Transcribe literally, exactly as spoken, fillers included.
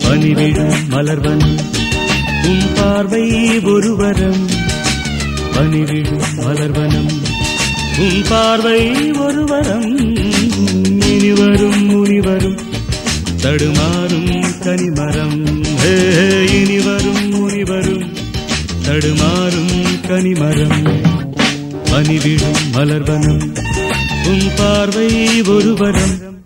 பனிவிழும் மலர்வனம் உன் பார்வை ஒரு வரம். பனிவிழும் மலர்வனம் உன் பார்வை ஒரு வரம். இனிவரும் முனிவரும் தடுமாறும் கனிமரம். இனிவரும் முனிவரும் தடுமாறும் கனிமரம். பனிவிழும் மலர்வனம் உன் பார்வை ஒரு வரம்.